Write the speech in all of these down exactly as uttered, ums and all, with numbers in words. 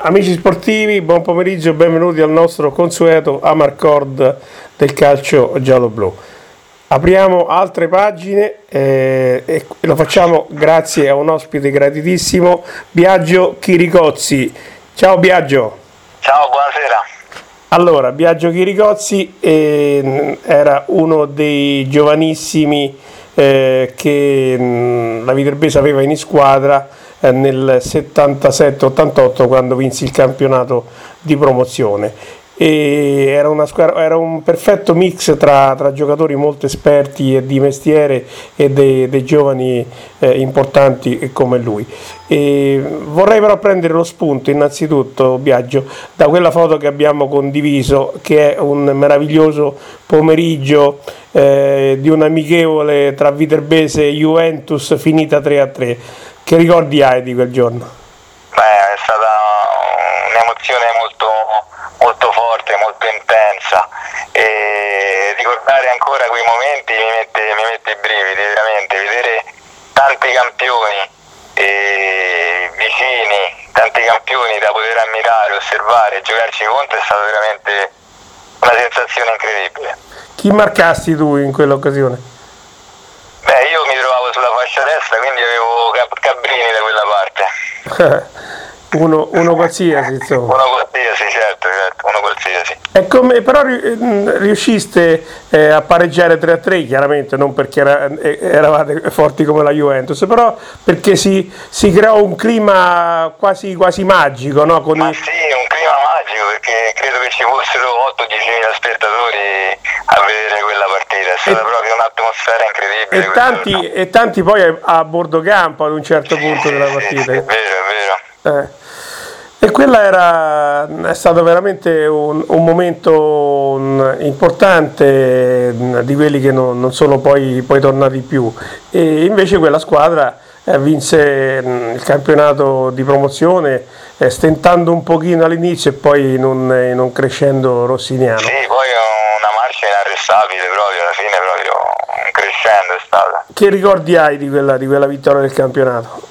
Amici sportivi, buon pomeriggio, benvenuti al nostro consueto Amarcord del calcio giallo-blu. Apriamo altre pagine eh, e lo facciamo grazie a un ospite graditissimo, Biagio Chiricozzi. Ciao Biagio. Ciao, buonasera. Allora, Biagio Chiricozzi eh, era uno dei giovanissimi eh, che mh, la Viterbese aveva in squadra nel settantasette ottantotto quando vinse il campionato di promozione, e era, una squadra, era un perfetto mix tra, tra giocatori molto esperti e di mestiere e dei, dei giovani eh, importanti come lui. E vorrei però prendere lo spunto innanzitutto, Biagio, da quella foto che abbiamo condiviso, che è un meraviglioso pomeriggio eh, di un amichevole tra Viterbese e Juventus finita tre a tre. Che ricordi hai di quel giorno? Beh, è stata un'emozione molto, molto forte, molto intensa, e ricordare ancora quei momenti mi mette, mi mette i brividi, veramente. Vedere tanti campioni e vicini, tanti campioni da poter ammirare, osservare, giocarci contro, è stata veramente una sensazione incredibile. Chi marcasti tu in quell'occasione? Beh, io mi trovavo sulla fascia destra, quindi avevo Cabrini da quella parte. uno, uno qualsiasi, insomma. Uno qualsiasi, certo, certo, uno qualsiasi. E come, però riusciste eh, a pareggiare tre a tre, chiaramente non perché era, eravate forti come la Juventus, però perché si, si creò un clima quasi, quasi magico, no? Con Ma i... sì, un clima magico, perché credo che ci fossero otto dieci mila spettatori a vedere quella partita, è stata e, proprio un'atmosfera incredibile. E tanti, e tanti poi a, a bordo campo ad un certo sì, punto sì, della sì, partita. Sì, è vero, è vero. Eh. E quella era, è stato veramente un, un momento un, importante, di quelli che non, non sono poi, poi tornati più, e invece quella squadra eh, vinse il campionato di promozione eh, stentando un pochino all'inizio e poi in un, in un crescendo rossiniano. Sì, poi una marcia inarrestabile proprio, alla fine proprio un crescendo è stata. Che ricordi hai di quella, di quella vittoria del campionato?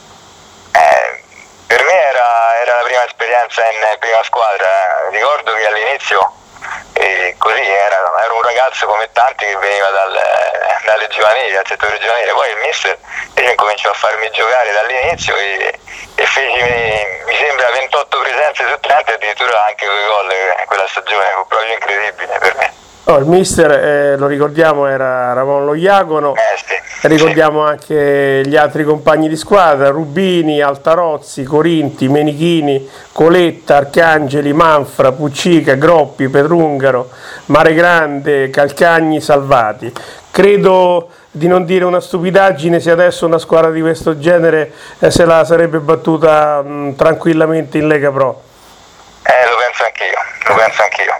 Eh, per me era, era la prima esperienza in prima squadra. Ricordo che all'inizio eh, così era, era un ragazzo come tanti che veniva dal, dalle giovanili, dal settore giovanile, poi il mister incominciò a farmi giocare dall'inizio e, e feci mi sembra ventotto presenze su trenta, addirittura anche due gol in quella stagione, fu proprio incredibile per me. Oh, il mister, eh, lo ricordiamo, era Ramon Loiacono, eh, sì, ricordiamo sì. anche gli altri compagni di squadra, Rubini, Altarozzi, Corinti, Menichini, Coletta, Arcangeli, Manfra, Puccica, Groppi, Petrungaro, Maregrande, Calcagni, Salvati. Credo di non dire una stupidaggine se adesso una squadra di questo genere eh, se la sarebbe battuta mh, tranquillamente in Lega Pro. Eh, lo penso anch'io, lo penso anch'io.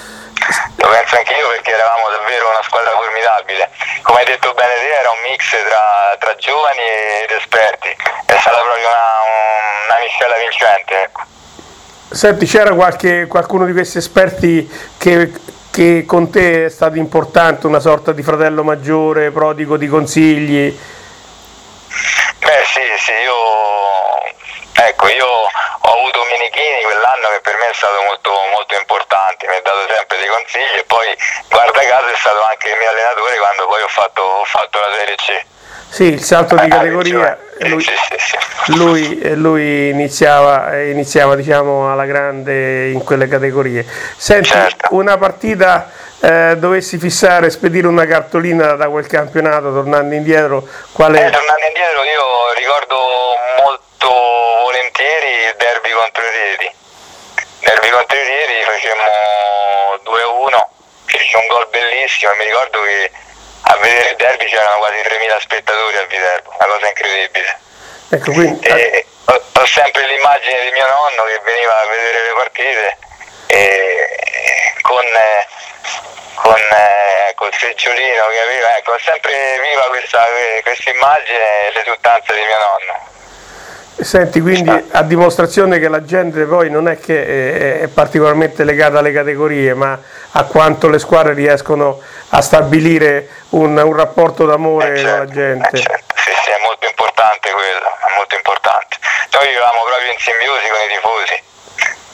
Lo penso anch'io, perché eravamo davvero una squadra formidabile. Come hai detto bene te, era un mix tra, tra giovani ed esperti. È stata proprio una, una miscela vincente. Ecco. Senti, c'era qualche, qualcuno di questi esperti che, che con te è stato importante, una sorta di fratello maggiore, prodigo di consigli? Beh sì, sì, io ecco, io ho avuto Menichini quell'anno che per me è stato molto, molto importante, mi ha dato sempre dei consigli, e poi guarda caso è stato anche il mio allenatore quando poi ho fatto, ho fatto la Serie C. Sì, il salto di categoria, sì, lui, sì, sì, sì. lui, lui iniziava, iniziava diciamo alla grande in quelle categorie. Senti, certo. Una partita eh, dovessi fissare, spedire una cartolina da quel campionato tornando indietro, quale... Eh, tornando indietro io ricordo molto volentieri il derby contro i Rieti. Derby contro i Rieti facemmo due a uno, fece un gol bellissimo, e mi ricordo che a vedere il derby c'erano quasi tremila spettatori al Viterbo, una cosa incredibile. Ecco, quindi... e ho, ho sempre l'immagine di mio nonno che veniva a vedere le partite e con, con col seggiolino che aveva, ecco, ho sempre viva questa, questa immagine e l'esultanza di mio nonno. Senti, quindi a dimostrazione che la gente poi non è che è particolarmente legata alle categorie, ma a quanto le squadre riescono a stabilire un, un rapporto d'amore eh certo, con la gente. Eh certo, sì, sì, è molto importante quello, è molto importante. Noi vivevamo proprio in simbiosi con i tifosi,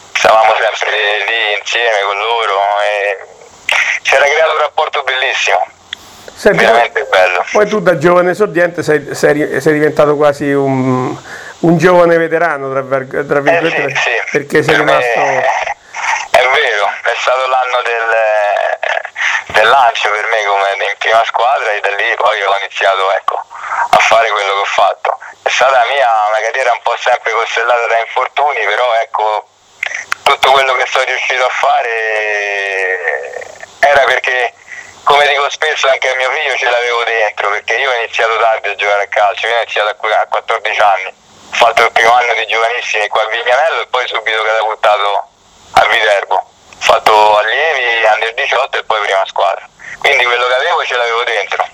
sempre lì insieme con loro e si era creato un rapporto bellissimo. Senti, veramente poi, bello. Poi tu da giovane esordiente sei, sei, sei diventato quasi un, un giovane veterano, tra, tra virgolette, eh sì, sì. perché sei per rimasto... È vero, è stato l'anno del, del lancio per me come in prima squadra e da lì poi ho iniziato, ecco, a fare quello che ho fatto. È stata la mia una carriera un po' sempre costellata da infortuni, però ecco, tutto quello che sono riuscito a fare era perché, come dico spesso anche a mio figlio, ce l'avevo dentro, perché io ho iniziato tardi a giocare a calcio, io ho iniziato a quattordici anni, ho fatto il primo anno di giovanissimi qua a Vignanello e poi subito catapultato a Viterbo, ho fatto allievi, under diciotto e poi prima squadra, quindi quello che avevo ce l'avevo dentro.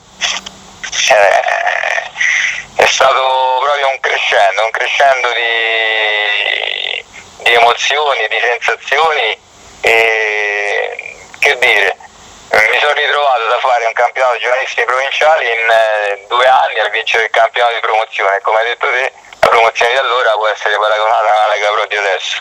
Eh, è stato proprio un crescendo, un crescendo di, di emozioni, di sensazioni e che dire, mi sono ritrovato da fare un campionato giovanissimi provinciali in eh, due anni a vincere il campionato di promozione e come hai detto te, la promozione di allora può essere paragonata alla Lega Pro di adesso.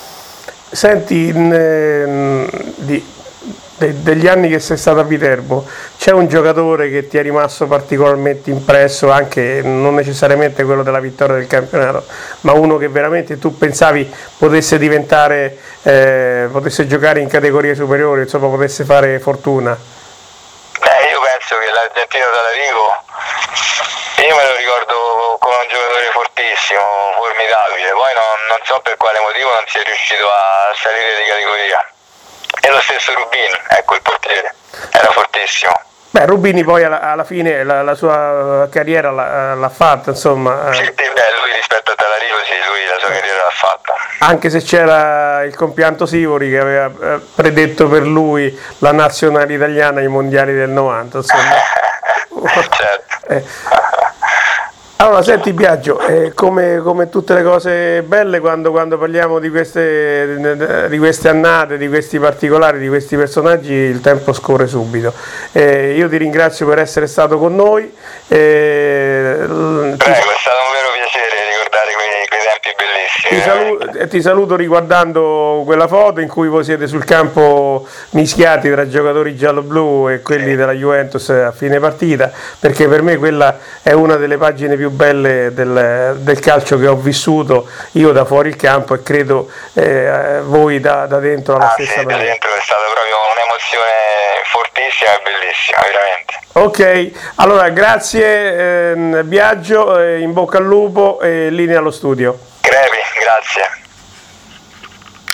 Senti, in, eh, di, de, degli anni che sei stato a Viterbo, c'è un giocatore che ti è rimasto particolarmente impresso, anche non necessariamente quello della vittoria del campionato, ma uno che veramente tu pensavi potesse diventare, eh, potesse giocare in categorie superiori, insomma potesse fare fortuna? Beh, io penso che l'Argentino Talarico, io me lo ricordo come un giocatore fortissimo, formidabile, poi non, non so per quale motivo non sia riuscito a salire di categoria. E lo stesso Rubini, ecco il portiere, era fortissimo. Beh, Rubini poi alla, alla fine la, la sua carriera l'ha, l'ha fatta, insomma. Sì, beh, lui rispetto a Talarico, sì, lui la sua carriera l'ha fatta. Anche se c'era il compianto Sivori che aveva predetto per lui la nazionale italiana ai mondiali del novanta, insomma. Certo. eh. Allora, senti Biagio, eh, come, come tutte le cose belle, quando, quando parliamo di queste, di queste annate, di questi particolari, di questi personaggi, il tempo scorre subito. Eh, io ti ringrazio per essere stato con noi. Eh, Prego, ti... è stato un vero piacere ricordare quei, quei tempi bellissimi. Ti saluto, ti saluto riguardando quella foto in cui voi siete sul campo mischiati tra giocatori giallo-blu e quelli della Juventus a fine partita, perché per me quella è una delle pagine più belle del, del calcio che ho vissuto io da fuori il campo e credo eh, voi da, da dentro alla ah, stessa sì, maniera. Da dentro è stata proprio un'emozione fortissima e bellissima, veramente. Ok, allora grazie eh, Biagio, eh, in bocca al lupo e linea allo studio. Crepi, grazie.